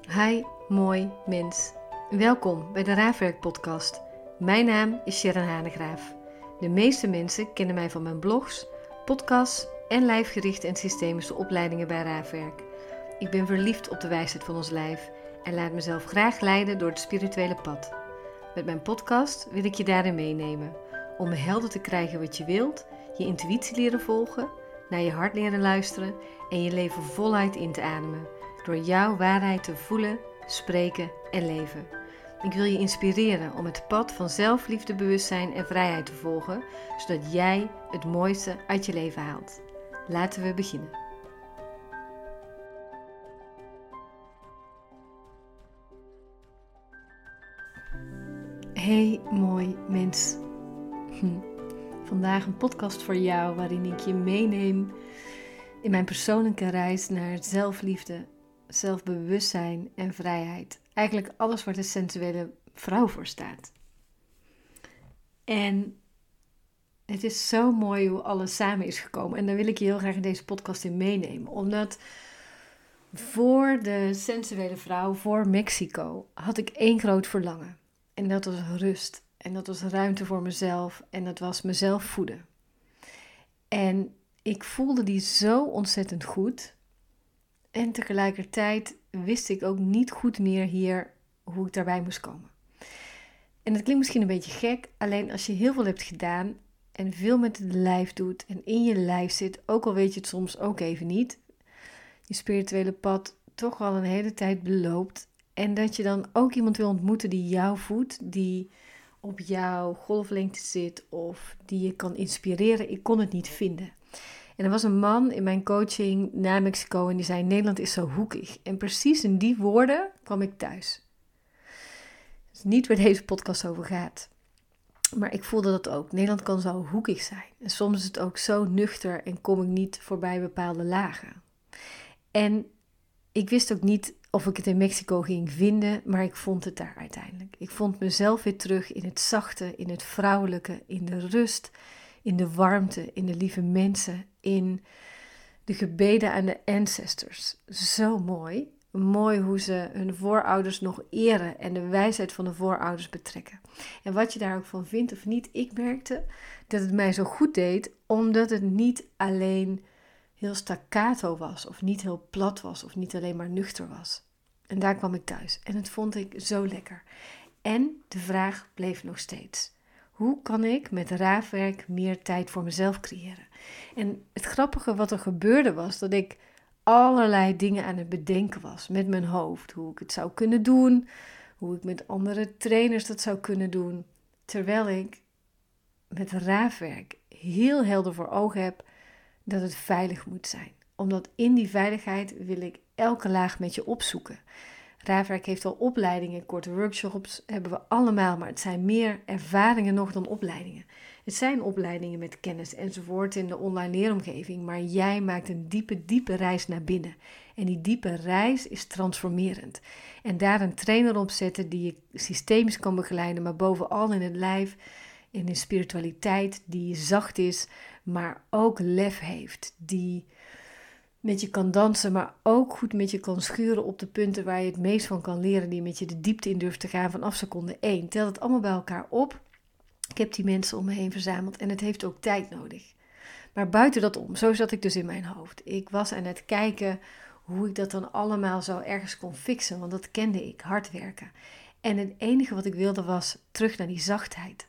Hi, mooi mens. Welkom bij de Raafwerk podcast. Mijn naam is Sharon Hanegraaf. De meeste mensen kennen mij van mijn blogs, podcasts en lijfgerichte en systemische opleidingen bij Raafwerk. Ik ben verliefd op de wijsheid van ons lijf en laat mezelf graag leiden door het spirituele pad. Met mijn podcast wil ik je daarin meenemen, om helder te krijgen wat je wilt, je intuïtie leren volgen, naar je hart leren luisteren en je leven voluit in te ademen. Door jouw waarheid te voelen, spreken en leven. Ik wil je inspireren om het pad van zelfliefde, bewustzijn en vrijheid te volgen, zodat jij het mooiste uit je leven haalt. Laten we beginnen. Hey mooi mens. Vandaag een podcast voor jou waarin ik je meeneem in mijn persoonlijke reis naar zelfliefde, zelfbewustzijn en vrijheid. Eigenlijk alles waar de sensuele vrouw voor staat. En het is zo mooi hoe alles samen is gekomen. En daar wil ik je heel graag in deze podcast in meenemen. Omdat voor de sensuele vrouw, voor Mexico, had ik één groot verlangen. En dat was rust. En dat was ruimte voor mezelf. En dat was mezelf voeden. En ik voelde die zo ontzettend goed. En tegelijkertijd wist ik ook niet goed meer hier hoe ik daarbij moest komen. En dat klinkt misschien een beetje gek, alleen als je heel veel hebt gedaan en veel met het lijf doet en in je lijf zit, ook al weet je het soms ook even niet, je spirituele pad toch al een hele tijd beloopt en dat je dan ook iemand wil ontmoeten die jou voedt, die op jouw golflengte zit of die je kan inspireren. Ik kon het niet vinden. En er was een man in mijn coaching na Mexico en die zei: Nederland is zo hoekig. En precies in die woorden kwam ik thuis. Het is niet waar deze podcast over gaat. Maar ik voelde dat ook. Nederland kan zo hoekig zijn. En soms is het ook zo nuchter en kom ik niet voorbij bepaalde lagen. En ik wist ook niet of ik het in Mexico ging vinden, maar ik vond het daar uiteindelijk. Ik vond mezelf weer terug in het zachte, in het vrouwelijke, in de rust, in de warmte, in de lieve mensen, in de gebeden aan de ancestors. Zo mooi. Mooi hoe ze hun voorouders nog eren en de wijsheid van de voorouders betrekken. En wat je daar ook van vindt of niet, ik merkte dat het mij zo goed deed, omdat het niet alleen heel staccato was, of niet heel plat was, of niet alleen maar nuchter was. En daar kwam ik thuis. En dat vond ik zo lekker. En de vraag bleef nog steeds: hoe kan ik met raafwerk meer tijd voor mezelf creëren? En het grappige wat er gebeurde was dat ik allerlei dingen aan het bedenken was met mijn hoofd. Hoe ik het zou kunnen doen, hoe ik met andere trainers dat zou kunnen doen. Terwijl ik met raafwerk heel helder voor ogen heb dat het veilig moet zijn. Omdat in die veiligheid wil ik elke laag met je opzoeken. Raafwerk heeft al opleidingen, korte workshops hebben we allemaal, maar het zijn meer ervaringen nog dan opleidingen. Het zijn opleidingen met kennis enzovoort in de online leeromgeving, maar jij maakt een diepe reis naar binnen. En die diepe reis is transformerend. En daar een trainer op zetten die je systemisch kan begeleiden, maar bovenal in het lijf, in de spiritualiteit, die zacht is, maar ook lef heeft, die met je kan dansen, maar ook goed met je kan schuren op de punten waar je het meest van kan leren, die met je de diepte in durft te gaan vanaf seconde 1. Tel het allemaal bij elkaar op. Ik heb die mensen om me heen verzameld en het heeft ook tijd nodig. Maar buiten dat om, zo zat ik dus in mijn hoofd. Ik was aan het kijken hoe ik dat dan allemaal zo ergens kon fixen, want dat kende ik, hard werken. En het enige wat ik wilde was terug naar die zachtheid.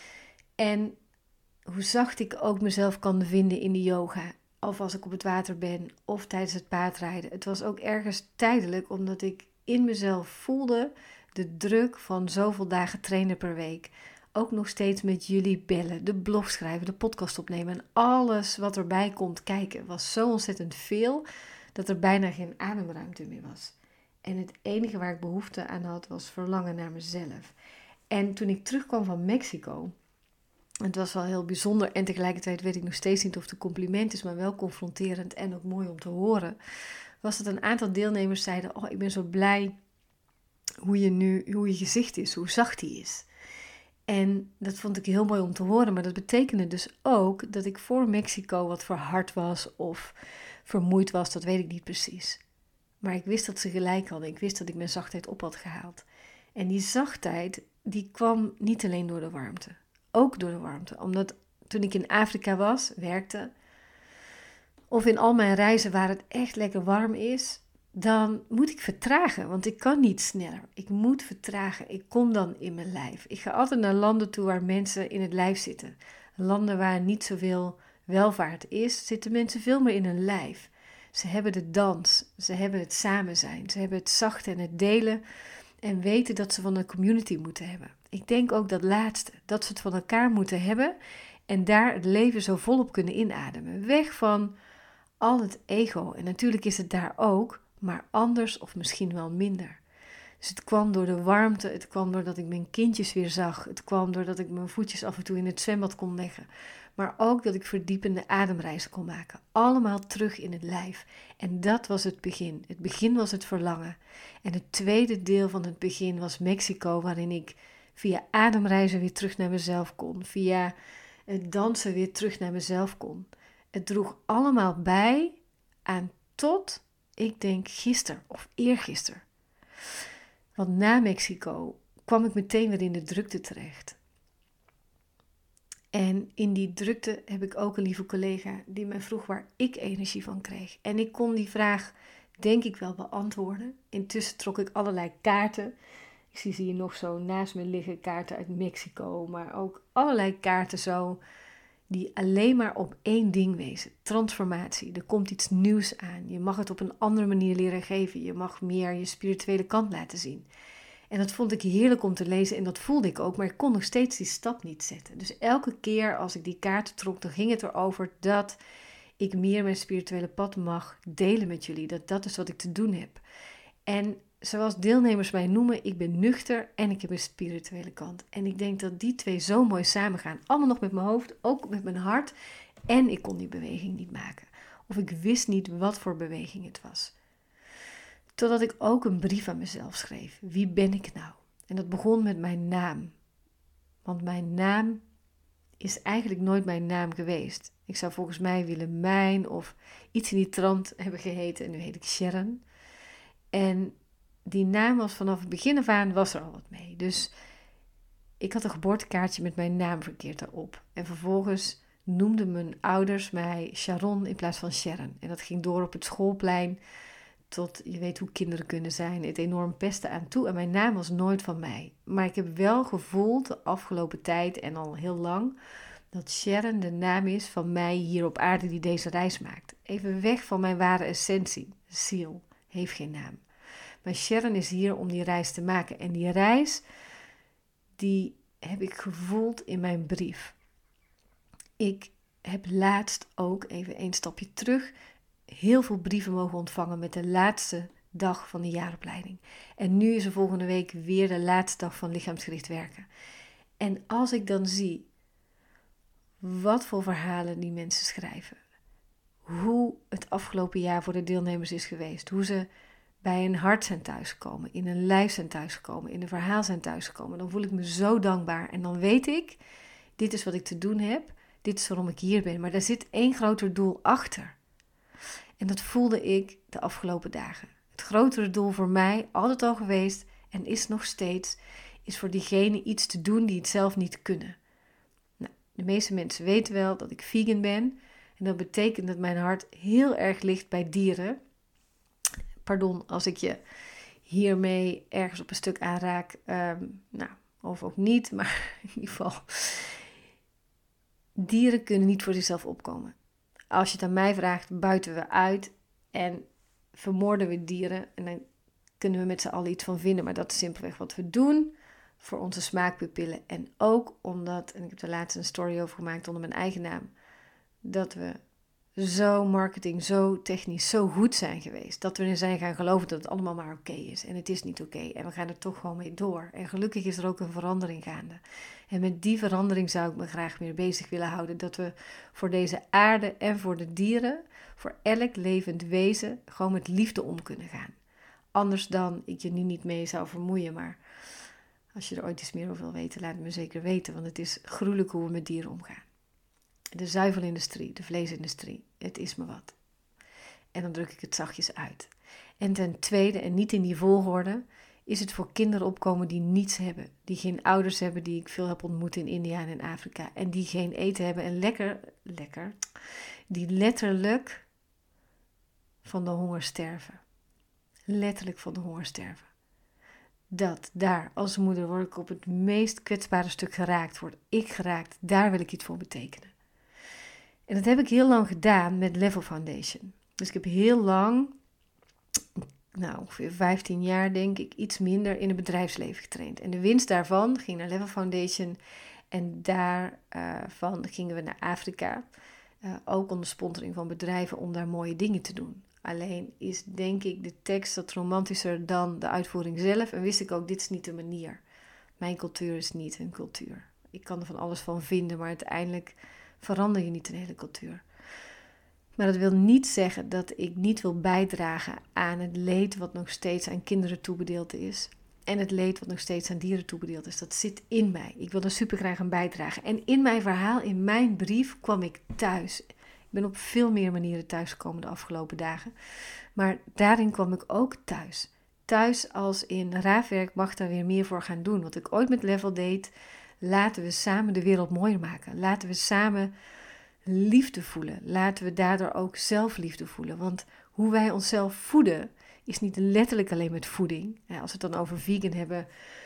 En hoe zacht ik ook mezelf kan vinden in de yoga, of als ik op het water ben, of tijdens het paardrijden. Het was ook ergens tijdelijk, omdat ik in mezelf voelde de druk van zoveel dagen trainen per week. Ook nog steeds met jullie bellen, de blog schrijven, de podcast opnemen en alles wat erbij komt kijken. Was zo ontzettend veel dat er bijna geen ademruimte meer was. En het enige waar ik behoefte aan had was verlangen naar mezelf. En toen ik terugkwam van Mexico, het was wel heel bijzonder en tegelijkertijd weet ik nog steeds niet of het een compliment is, maar wel confronterend en ook mooi om te horen, was dat een aantal deelnemers zeiden: oh, ik ben zo blij hoe je gezicht is, hoe zacht die is. En dat vond ik heel mooi om te horen, maar dat betekende dus ook dat ik voor Mexico wat verhard was of vermoeid was, dat weet ik niet precies. Maar ik wist dat ze gelijk hadden. Ik wist dat ik mijn zachtheid op had gehaald. En die zachtheid, die kwam niet alleen door de warmte. Ook door de warmte. Omdat toen ik in Afrika werkte, of in al mijn reizen waar het echt lekker warm is, dan moet ik vertragen. Want ik kan niet sneller. Ik moet vertragen. Ik kom dan in mijn lijf. Ik ga altijd naar landen toe waar mensen in het lijf zitten. Landen waar niet zoveel welvaart is, zitten mensen veel meer in hun lijf. Ze hebben de dans, ze hebben het samen zijn, ze hebben het zachte en het delen en weten dat ze van een community moeten hebben. Ik denk ook dat laatste, dat ze het van elkaar moeten hebben en daar het leven zo volop kunnen inademen. Weg van al het ego. En natuurlijk is het daar ook, maar anders of misschien wel minder. Dus het kwam door de warmte, het kwam doordat ik mijn kindjes weer zag, het kwam doordat ik mijn voetjes af en toe in het zwembad kon leggen. Maar ook dat ik verdiepende ademreizen kon maken. Allemaal terug in het lijf. En dat was het begin. Het begin was het verlangen. En het tweede deel van het begin was Mexico, waarin ik via ademreizen weer terug naar mezelf kon. Via het dansen weer terug naar mezelf kon. Het droeg allemaal bij aan tot, ik denk, gisteren of eergisteren. Want na Mexico kwam ik meteen weer in de drukte terecht. En in die drukte heb ik ook een lieve collega die mij vroeg waar ik energie van kreeg. En ik kon die vraag denk ik wel beantwoorden. Intussen trok ik allerlei kaarten. Ik zie ze hier nog zo naast me liggen, kaarten uit Mexico. Maar ook allerlei kaarten zo die alleen maar op één ding wezen. Transformatie. Er komt iets nieuws aan. Je mag het op een andere manier leren geven. Je mag meer je spirituele kant laten zien. En dat vond ik heerlijk om te lezen en dat voelde ik ook, maar ik kon nog steeds die stap niet zetten. Dus elke keer als ik die kaarten trok, dan ging het erover dat ik meer mijn spirituele pad mag delen met jullie. Dat is wat ik te doen heb. En zoals deelnemers mij noemen, ik ben nuchter en ik heb een spirituele kant. En ik denk dat die twee zo mooi samengaan. Allemaal nog met mijn hoofd, ook met mijn hart. En ik kon die beweging niet maken. Of ik wist niet wat voor beweging het was. Totdat ik ook een brief aan mezelf schreef. Wie ben ik nou? En dat begon met mijn naam. Want mijn naam is eigenlijk nooit mijn naam geweest. Ik zou volgens mij Willemijn of iets in die trant hebben geheten. En nu heet ik Sharon. En die naam was vanaf het begin af aan was er al wat mee. Dus ik had een geboortekaartje met mijn naam verkeerd daarop. En vervolgens noemden mijn ouders mij Sharon in plaats van Sharon. En dat ging door op het schoolplein tot, je weet hoe kinderen kunnen zijn, het enorm pesten aan toe. En mijn naam was nooit van mij. Maar ik heb wel gevoeld de afgelopen tijd en al heel lang dat Sharon de naam is van mij hier op aarde die deze reis maakt. Even weg van mijn ware essentie. Ziel heeft geen naam. Maar Sharon is hier om die reis te maken. En die reis, die heb ik gevoeld in mijn brief. Ik heb laatst ook, even een stapje terug, heel veel brieven mogen ontvangen met de laatste dag van de jaaropleiding. En nu is er volgende week weer de laatste dag van lichaamsgericht werken. En als ik dan zie wat voor verhalen die mensen schrijven, hoe het afgelopen jaar voor de deelnemers is geweest, hoe ze bij een hart zijn thuisgekomen, in een lijf zijn thuisgekomen, in een verhaal zijn thuisgekomen, dan voel ik me zo dankbaar. En dan weet ik, dit is wat ik te doen heb, dit is waarom ik hier ben. Maar daar zit één groter doel achter. En dat voelde ik de afgelopen dagen. Het grotere doel voor mij, altijd al geweest en is nog steeds, is voor diegenen iets te doen die het zelf niet kunnen. Nou, de meeste mensen weten wel dat ik vegan ben. En dat betekent dat mijn hart heel erg ligt bij dieren. Pardon als ik je hiermee ergens op een stuk aanraak. Of ook niet, maar in ieder geval. Dieren kunnen niet voor zichzelf opkomen. Als je het aan mij vraagt, buiten we uit en vermoorden we dieren. En dan kunnen we met z'n allen iets van vinden. Maar dat is simpelweg wat we doen voor onze smaakpapillen. En ook omdat, en ik heb er laatst een story over gemaakt onder mijn eigen naam, dat we zo marketing, zo technisch, zo goed zijn geweest. Dat we erin zijn gaan geloven dat het allemaal maar oké is. En het is niet oké. En we gaan er toch gewoon mee door. En gelukkig is er ook een verandering gaande. En met die verandering zou ik me graag meer bezig willen houden. Dat we voor deze aarde en voor de dieren, voor elk levend wezen, gewoon met liefde om kunnen gaan. Anders dan ik je nu niet mee zou vermoeien. Maar als je er ooit iets meer over wil weten, laat het me zeker weten. Want het is gruwelijk hoe we met dieren omgaan. De zuivelindustrie, de vleesindustrie, het is me wat. En dan druk ik het zachtjes uit. En ten tweede, en niet in die volgorde, is het voor kinderen opkomen die niets hebben. Die geen ouders hebben, die ik veel heb ontmoet in India en in Afrika. En die geen eten hebben en die letterlijk van de honger sterven. Letterlijk van de honger sterven. Dat daar als moeder word ik op het meest kwetsbare stuk geraakt. Word ik geraakt, daar wil ik iets voor betekenen. En dat heb ik heel lang gedaan met Level Foundation. Dus ik heb heel lang, ongeveer 15 jaar denk ik, iets minder in het bedrijfsleven getraind. En de winst daarvan ging naar Level Foundation. En daarvan gingen we naar Afrika. Ook onder sponsoring van bedrijven om daar mooie dingen te doen. Alleen is denk ik de tekst wat romantischer dan de uitvoering zelf. En wist ik ook, dit is niet de manier. Mijn cultuur is niet hun cultuur. Ik kan er van alles van vinden, maar uiteindelijk verander je niet een hele cultuur. Maar dat wil niet zeggen dat ik niet wil bijdragen aan het leed wat nog steeds aan kinderen toebedeeld is. En het leed wat nog steeds aan dieren toebedeeld is. Dat zit in mij. Ik wil er super graag aan bijdragen. En in mijn verhaal, in mijn brief, kwam ik thuis. Ik ben op veel meer manieren thuisgekomen de afgelopen dagen. Maar daarin kwam ik ook thuis. Thuis als in Raafwerk mag daar weer meer voor gaan doen. Wat ik ooit met Level deed. Laten we samen de wereld mooier maken. Laten we samen liefde voelen. Laten we daardoor ook zelfliefde voelen. Want hoe wij onszelf voeden is niet letterlijk alleen met voeding. Ja, als we het dan over vegan hebben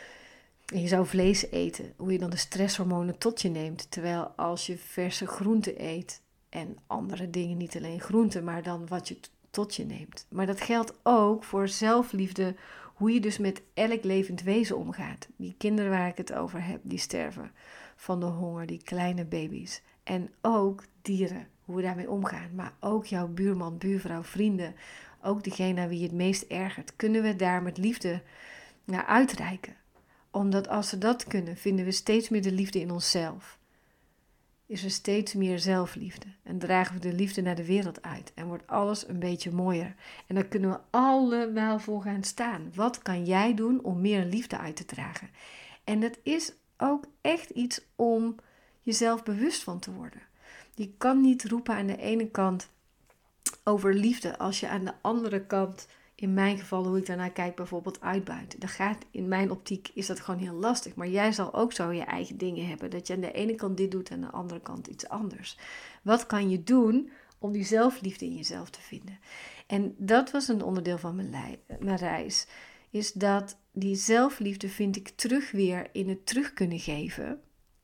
en je zou vlees eten. Hoe je dan de stresshormonen tot je neemt. Terwijl als je verse groenten eet en andere dingen, niet alleen groenten, maar dan wat je tot je neemt. Maar dat geldt ook voor zelfliefde. Hoe je dus met elk levend wezen omgaat. Die kinderen waar ik het over heb, die sterven van de honger. Die kleine baby's. En ook dieren, hoe we daarmee omgaan. Maar ook jouw buurman, buurvrouw, vrienden. Ook degene aan wie je het meest ergert. Kunnen we daar met liefde naar uitreiken. Omdat als we dat kunnen, vinden we steeds meer de liefde in onszelf. Is er steeds meer zelfliefde. En dragen we de liefde naar de wereld uit. En wordt alles een beetje mooier. En daar kunnen we allemaal voor gaan staan. Wat kan jij doen om meer liefde uit te dragen? En dat is ook echt iets om jezelf bewust van te worden. Je kan niet roepen aan de ene kant over liefde als je aan de andere kant, in mijn geval hoe ik daarnaar kijk, bijvoorbeeld uitbuit. In mijn optiek is dat gewoon heel lastig. Maar jij zal ook zo je eigen dingen hebben. Dat je aan de ene kant dit doet en aan de andere kant iets anders. Wat kan je doen om die zelfliefde in jezelf te vinden? En dat was een onderdeel van mijn reis. Is dat die zelfliefde vind ik terug weer in het terug kunnen geven.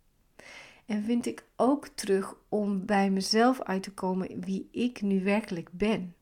En vind ik ook terug om bij mezelf uit te komen wie ik nu werkelijk ben.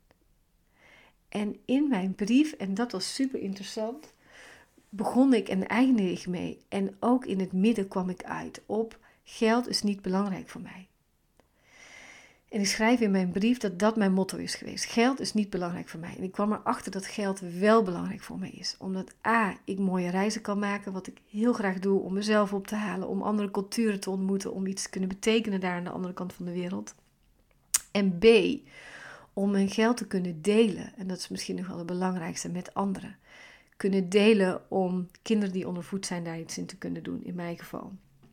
En in mijn brief, en dat was super interessant, begon ik en eindigde ik mee. En ook in het midden kwam ik uit op geld is niet belangrijk voor mij. En ik schrijf in mijn brief dat dat mijn motto is geweest. Geld is niet belangrijk voor mij. En ik kwam erachter dat geld wel belangrijk voor mij is. Omdat ik mooie reizen kan maken, wat ik heel graag doe, om mezelf op te halen, om andere culturen te ontmoeten, om iets te kunnen betekenen daar aan de andere kant van de wereld. En B, om mijn geld te kunnen delen. En dat is misschien nog wel het belangrijkste, met anderen. Kunnen delen om kinderen die ondervoed zijn daar iets in te kunnen doen, in mijn geval.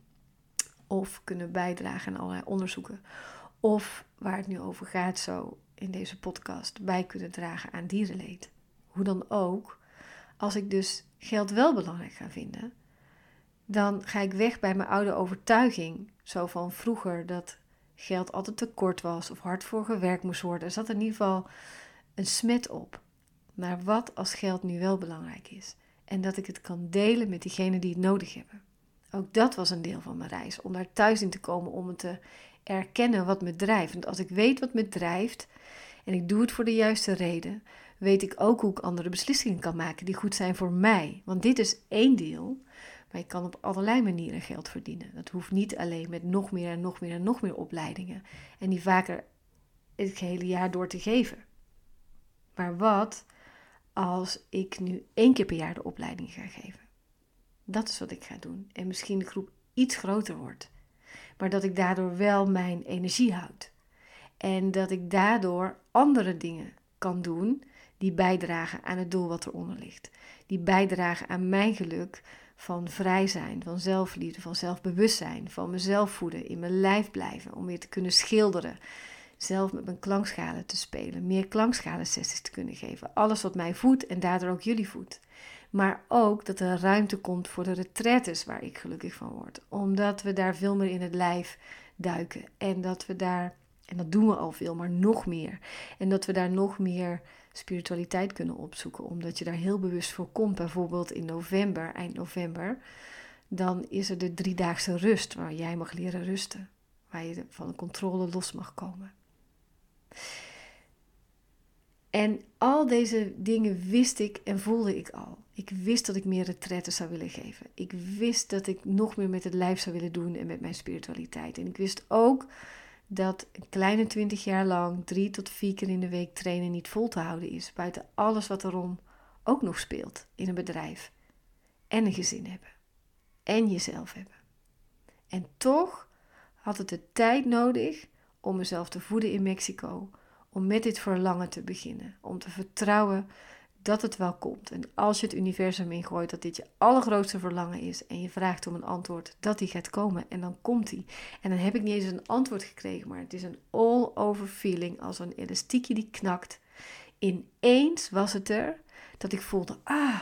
Of kunnen bijdragen aan allerlei onderzoeken. Of, waar het nu over gaat zo in deze podcast, bij kunnen dragen aan dierenleed. Hoe dan ook, als ik dus geld wel belangrijk ga vinden, dan ga ik weg bij mijn oude overtuiging. Zo van vroeger dat geld altijd tekort was of hard voor gewerkt moest worden. Er zat in ieder geval een smet op. Maar wat als geld nu wel belangrijk is? En dat ik het kan delen met diegenen die het nodig hebben. Ook dat was een deel van mijn reis. Om daar thuis in te komen, om het te erkennen wat me drijft. Want als ik weet wat me drijft en ik doe het voor de juiste reden, weet ik ook hoe ik andere beslissingen kan maken die goed zijn voor mij. Want dit is één deel, maar je kan op allerlei manieren geld verdienen. Dat hoeft niet alleen met nog meer en nog meer en nog meer opleidingen. En die vaker het hele jaar door te geven. Maar wat als ik nu 1 keer per jaar de opleiding ga geven? Dat is wat ik ga doen. En misschien de groep iets groter wordt. Maar dat ik daardoor wel mijn energie houd. En dat ik daardoor andere dingen kan doen die bijdragen aan het doel wat eronder ligt. Die bijdragen aan mijn geluk van vrij zijn, van zelfliefde, van zelfbewustzijn, van mezelf voeden, in mijn lijf blijven, om weer te kunnen schilderen. zelf met mijn klankschalen te spelen, meer klankschalen sessies te kunnen geven. Alles wat mij voedt en daardoor ook jullie voedt. Maar ook dat er ruimte komt voor de retraites waar ik gelukkig van word. Omdat we daar veel meer in het lijf duiken. En dat we daar, en dat doen we al veel, maar nog meer. En dat we daar nog meer spiritualiteit kunnen opzoeken. Omdat je daar heel bewust voor komt. Bijvoorbeeld in november, eind november. Dan is er de 3-daagse rust waar jij mag leren rusten. Waar je van de controle los mag komen. En al deze dingen wist ik en voelde ik al. Ik wist dat ik meer retraites zou willen geven. Ik wist dat ik nog meer met het lijf zou willen doen en met mijn spiritualiteit. En ik wist ook dat een kleine 20 jaar lang 3 tot 4 keer in de week trainen niet vol te houden is. Buiten alles wat erom ook nog speelt in een bedrijf. En een gezin hebben. En jezelf hebben. En toch had het de tijd nodig om mezelf te voeden in Mexico. Om met dit verlangen te beginnen. Om te vertrouwen dat het wel komt. En als je het universum ingooit dat dit je allergrootste verlangen is. En je vraagt om een antwoord, dat die gaat komen. En dan komt die. En dan heb ik niet eens een antwoord gekregen. Maar het is een all-over feeling. Als een elastiekje die knakt. Ineens was het er dat ik voelde.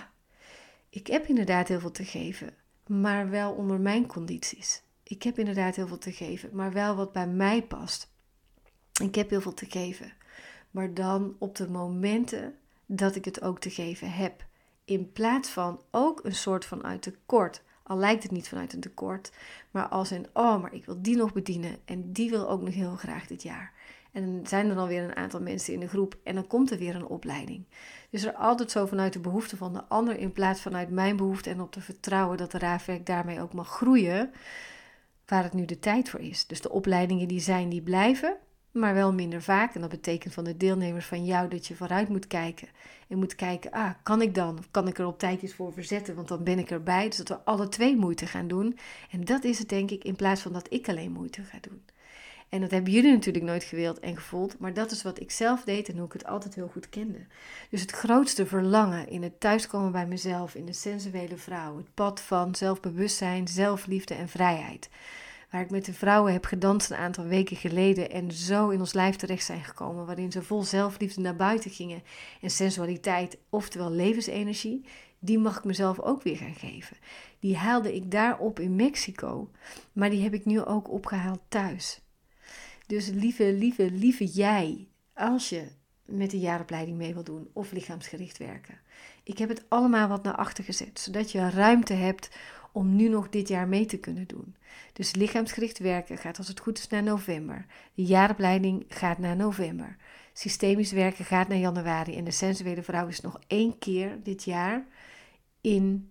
Ik heb inderdaad heel veel te geven. Maar wel onder mijn condities. Ik heb inderdaad heel veel te geven. Maar wel wat bij mij past. Ik heb heel veel te geven. Maar dan op de momenten dat ik het ook te geven heb. In plaats van ook een soort van uit tekort. Al lijkt het niet vanuit een tekort. Maar als in, maar ik wil die nog bedienen. En die wil ook nog heel graag dit jaar. En dan zijn er dan weer een aantal mensen in de groep. En dan komt er weer een opleiding. Dus er altijd zo vanuit de behoefte van de ander. In plaats vanuit mijn behoefte. En op te vertrouwen dat de raafwerk daarmee ook mag groeien. Waar het nu de tijd voor is. Dus de opleidingen die blijven. Maar wel minder vaak. En dat betekent van de deelnemers van jou dat je vooruit moet kijken. En moet kijken, kan ik dan? Of kan ik er op tijd iets voor verzetten? Want dan ben ik erbij. Dus dat we alle twee moeite gaan doen. En dat is het denk ik in plaats van dat ik alleen moeite ga doen. En dat hebben jullie natuurlijk nooit gewild en gevoeld. Maar dat is wat ik zelf deed en hoe ik het altijd heel goed kende. Dus het grootste verlangen in het thuiskomen bij mezelf. In de sensuele vrouw. Het pad van zelfbewustzijn, zelfliefde en vrijheid. Waar ik met de vrouwen heb gedanst een aantal weken geleden en zo in ons lijf terecht zijn gekomen. Waarin ze vol zelfliefde naar buiten gingen. En sensualiteit, oftewel levensenergie, die mag ik mezelf ook weer gaan geven. Die haalde ik daar op in Mexico. Maar die heb ik nu ook opgehaald thuis. Dus lieve jij, als je met de jaaropleiding mee wil doen of lichaamsgericht werken. Ik heb het allemaal wat naar achter gezet, zodat je ruimte hebt om nu nog dit jaar mee te kunnen doen. Dus lichaamsgericht werken gaat als het goed is naar november. De jaaropleiding gaat naar november. Systemisch werken gaat naar januari. En de sensuele vrouw is nog 1 keer dit jaar in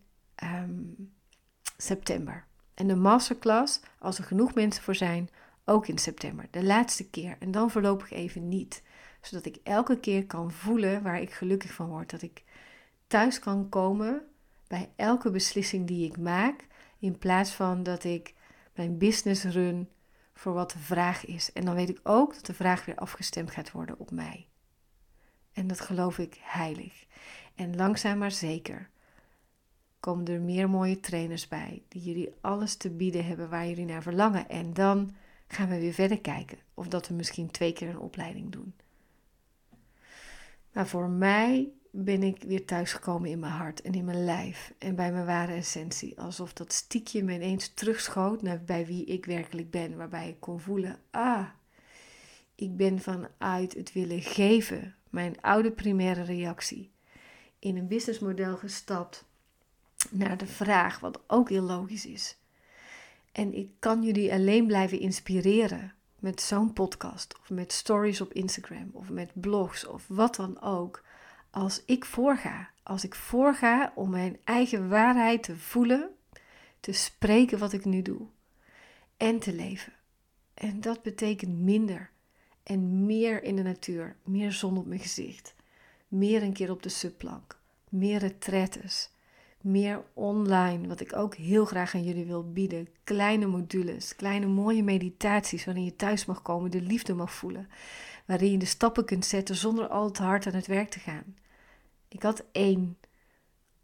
september. En de masterclass, als er genoeg mensen voor zijn, ook in september. De laatste keer. En dan voorlopig even niet. Zodat ik elke keer kan voelen waar ik gelukkig van word. Dat ik thuis kan komen bij elke beslissing die ik maak. In plaats van dat ik mijn business run voor wat de vraag is. En dan weet ik ook dat de vraag weer afgestemd gaat worden op mij. En dat geloof ik heilig. En langzaam maar zeker komen er meer mooie trainers bij. Die jullie alles te bieden hebben waar jullie naar verlangen. En dan gaan we weer verder kijken. Of dat we misschien 2 keer een opleiding doen. Maar voor mij ben ik weer thuisgekomen in mijn hart en in mijn lijf. En bij mijn ware essentie. Alsof dat stiekje me ineens terugschoot naar bij wie ik werkelijk ben. Waarbij ik kon voelen, ik ben vanuit het willen geven. Mijn oude primaire reactie. In een businessmodel gestapt naar de vraag, wat ook heel logisch is. En ik kan jullie alleen blijven inspireren met zo'n podcast. Of met stories op Instagram. Of met blogs. Of wat dan ook. Als ik voorga. Als ik voorga om mijn eigen waarheid te voelen. Te spreken wat ik nu doe. En te leven. En dat betekent minder. En meer in de natuur. Meer zon op mijn gezicht. Meer een keer op de subplank. Meer retraites. Meer online, wat ik ook heel graag aan jullie wil bieden. Kleine modules, kleine mooie meditaties waarin je thuis mag komen, de liefde mag voelen. Waarin je de stappen kunt zetten zonder al te hard aan het werk te gaan. Ik had 1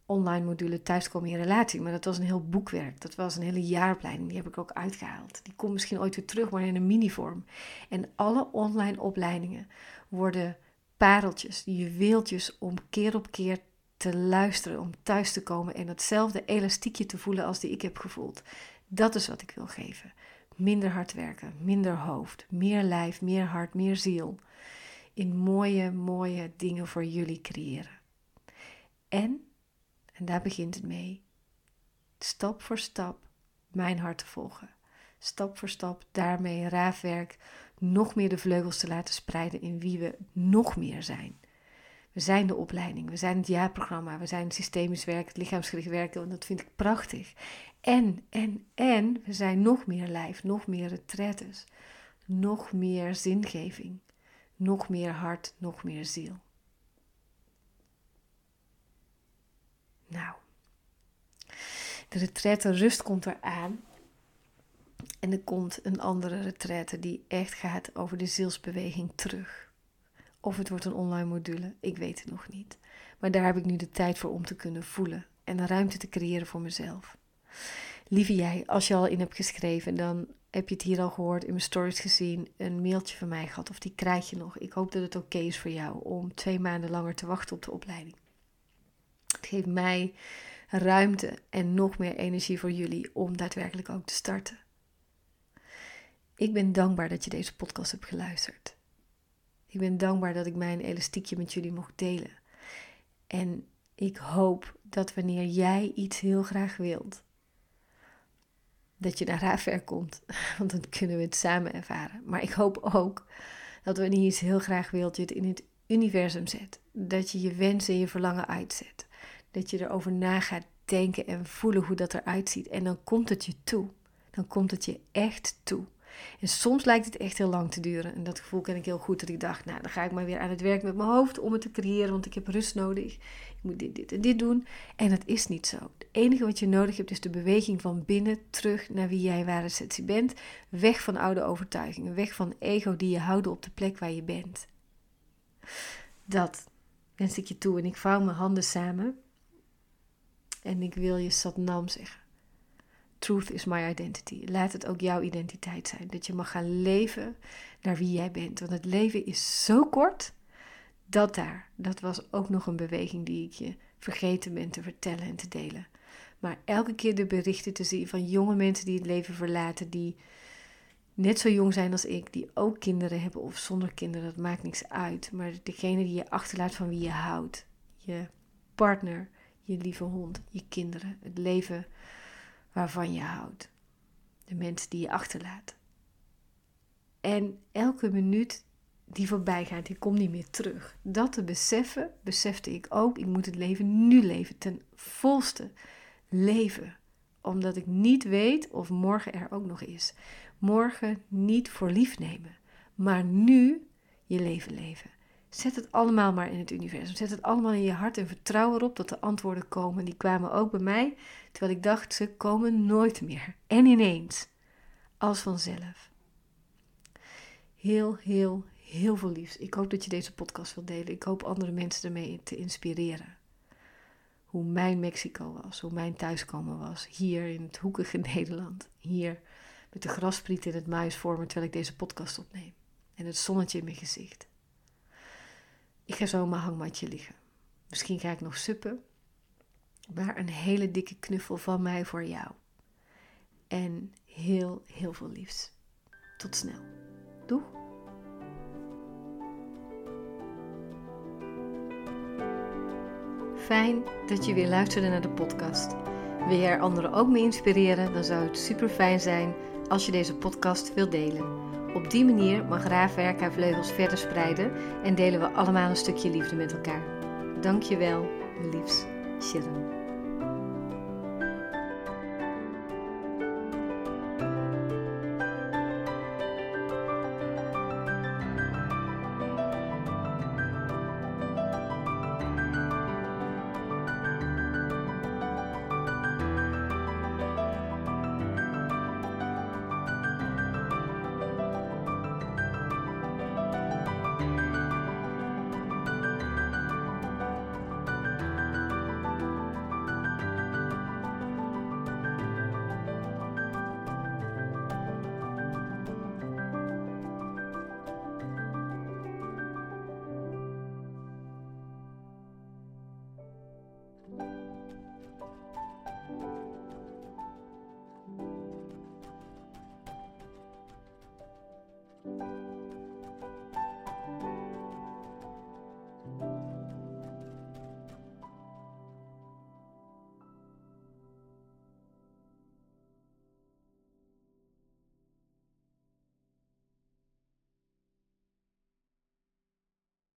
online module thuiskomen in relatie. Maar dat was een heel boekwerk. Dat was een hele jaaropleiding. Die heb ik ook uitgehaald. Die komt misschien ooit weer terug, maar in een minivorm. En alle online opleidingen worden pareltjes, juweeltjes om keer op keer te luisteren, om thuis te komen en hetzelfde elastiekje te voelen als die ik heb gevoeld. Dat is wat ik wil geven. Minder hard werken, minder hoofd, meer lijf, meer hart, meer ziel. In mooie, mooie dingen voor jullie creëren. En daar begint het mee, stap voor stap mijn hart te volgen. Stap voor stap daarmee raafwerk nog meer de vleugels te laten spreiden in wie we nog meer zijn. We zijn de opleiding, we zijn het jaarprogramma, we zijn het systemisch werk, het lichaamsgericht werken, en dat vind ik prachtig. En we zijn nog meer lijf, nog meer retraites, nog meer zingeving, nog meer hart, nog meer ziel. Nou, de retraite rust komt eraan. En er komt een andere retraite die echt gaat over de zielsbeweging terug. Of het wordt een online module, ik weet het nog niet. Maar daar heb ik nu de tijd voor om te kunnen voelen en een ruimte te creëren voor mezelf. Lieve jij, als je al in hebt geschreven, dan heb je het hier al gehoord, in mijn stories gezien, een mailtje van mij gehad. Of die krijg je nog. Ik hoop dat het oké is voor jou om 2 maanden langer te wachten op de opleiding. Het geeft mij ruimte en nog meer energie voor jullie om daadwerkelijk ook te starten. Ik ben dankbaar dat je deze podcast hebt geluisterd. Ik ben dankbaar dat ik mijn elastiekje met jullie mocht delen. En ik hoop dat wanneer jij iets heel graag wilt, dat je naar raafwerk komt. Want dan kunnen we het samen ervaren. Maar ik hoop ook dat wanneer je iets heel graag wilt, je het in het universum zet. Dat je je wensen en je verlangen uitzet. Dat je erover na gaat denken en voelen hoe dat eruit ziet. En dan komt het je toe. Dan komt het je echt toe. En soms lijkt het echt heel lang te duren. En dat gevoel ken ik heel goed. Dat ik dacht, nou dan ga ik maar weer aan het werk met mijn hoofd om het te creëren. Want ik heb rust nodig. Ik moet dit en dit doen. En dat is niet zo. Het enige wat je nodig hebt is de beweging van binnen terug naar wie jij ware essentie bent. Weg van oude overtuigingen. Weg van ego die je houden op de plek waar je bent. Dat wens ik je toe. En ik vouw mijn handen samen. En ik wil je Satnam zeggen. Truth is my identity. Laat het ook jouw identiteit zijn. Dat je mag gaan leven naar wie jij bent. Want het leven is zo kort. Dat was ook nog een beweging die ik je vergeten ben te vertellen en te delen. Maar elke keer de berichten te zien van jonge mensen die het leven verlaten. Die net zo jong zijn als ik. Die ook kinderen hebben of zonder kinderen. Dat maakt niks uit. Maar degene die je achterlaat van wie je houdt. Je partner, je lieve hond, je kinderen. Het leven waarvan je houdt. De mensen die je achterlaat. En elke minuut die voorbij gaat, die komt niet meer terug. Dat te beseffen, besefte ik ook. Ik moet het leven nu leven, ten volste leven. Omdat ik niet weet of morgen er ook nog is. Morgen niet voor lief nemen. Maar nu je leven leven. Zet het allemaal maar in het universum. Zet het allemaal in je hart en vertrouw erop dat de antwoorden komen. Die kwamen ook bij mij, terwijl ik dacht, ze komen nooit meer. En ineens. Als vanzelf. Heel, heel, heel veel liefs. Ik hoop dat je deze podcast wilt delen. Ik hoop andere mensen ermee te inspireren. Hoe mijn Mexico was. Hoe mijn thuiskomen was. Hier in het hoekige Nederland. Hier met de grasspriet in het maïsvormen terwijl ik deze podcast opneem. En het zonnetje in mijn gezicht. Ik ga zo op mijn hangmatje liggen. Misschien ga ik nog suppen. Maar een hele dikke knuffel van mij voor jou. En heel, heel veel liefs. Tot snel. Doeg! Fijn dat je weer luisterde naar de podcast. Wil je er anderen ook mee inspireren? Dan zou het super fijn zijn als je deze podcast wilt delen. Op die manier mag raafwerk haar vleugels verder spreiden en delen we allemaal een stukje liefde met elkaar. Dankjewel, liefs, Sharon.